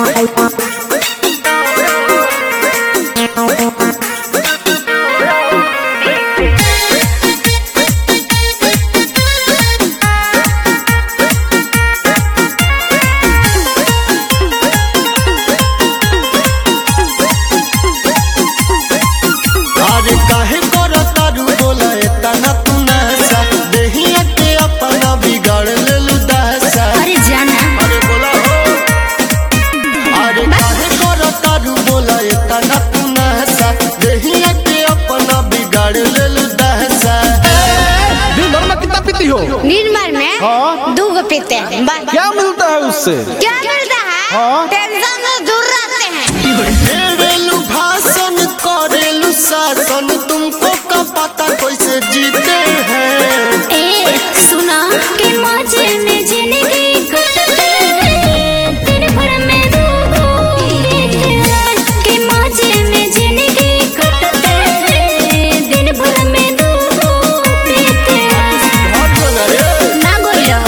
निर्मल में 2 गो पीते हैं। क्या मिलता है उससे? क्या मिलता है? टेंशन से दूर रहते हैं। करेलू भाषण करेलू शासन, तुमको का पता कैसे जीते हैं? ए सुना के मजे में जिंदगी कटते हैं, दिन भर में 2 गो पीते हैं। के मजे में जिंदगी कटते हैं, दिन भर में 2 गो पीते हैं। ना बोलो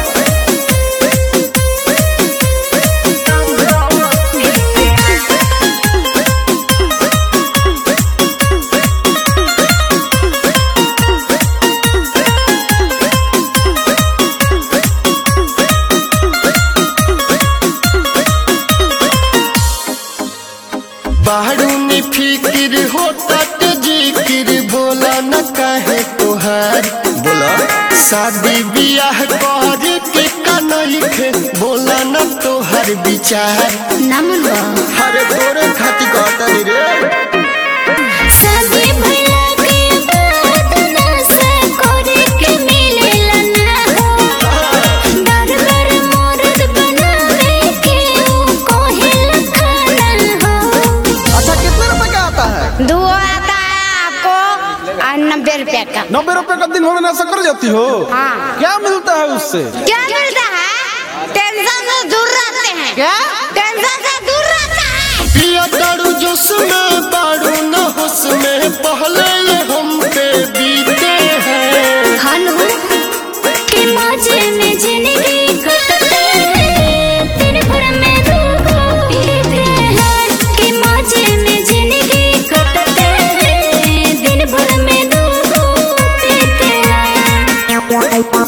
बाहरुनी फिक्र होता जिक्र, बोला न काहे तोहार। बोला शादी बियाह करे के कनइखे, बोला न तोहर विचार। ना मुनवा हरे तोरे खाती कहता रे। शादी भइला के बाद ना से करे के मिलेला ना हो। बार-बार मर्द बनावे के ऊ कोहेला खाना हो। अच्छा कितने रुपए का आता है? 2 आता है आपको और 90 रुपए का। 90 रुपए का दिन भर में नशा कर जाती हो? हाँ। क्या मिलता है उससे? क्या मिलता है? टेंशन से दूर रहते हैं। क्या? टेंशन से दूर रहता है। पिया दारू जोश में बारू न होश में, पहले ये हम पे बीते हैं। हनु के मजे में जिंदगी कटते हैं, दिन भर में 2 गो पीते हैं। के मजे में जिंदगी कटते हैं, दिन भर में 2 गो पीते हैं।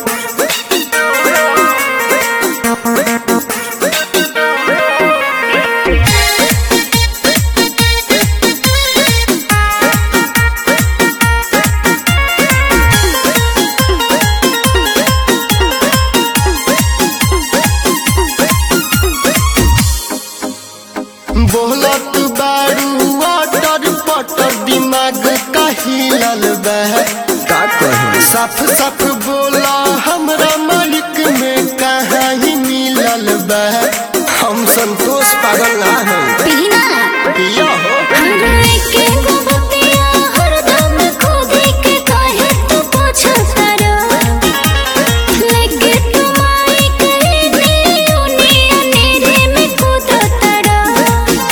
बोलत बारू वाटर पटर, दिमाग का हिलल बा। का कहूं साफ साफ बोला, हमरा मालिक में कहाँ ही मिलल बा। हम संतोष पागल ना है। पीना पिया हो हरे के गोबतिया हरदम खोदी के काहे तू पूछता रह। लेके तुम्हारी करीबी उन्हीं अंधेरे में कूदता रह।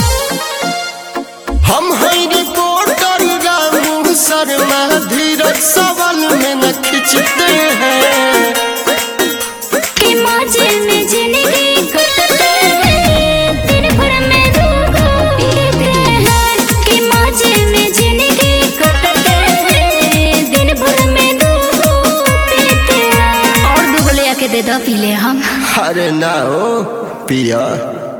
हम हैं रिपोर्टर रामू शर्मा, धीरज सवाल में न खींचते हैं। के मजे में जिंदगी कटते हैं, दिन भर में 2 गो पीते हैं। के मजे में जिंदगी कटते हैं, दिन भर में 2 गो पीते हैं। और 2 गो ले आके दे दो, पी ले हम। अरे ना हो पिया।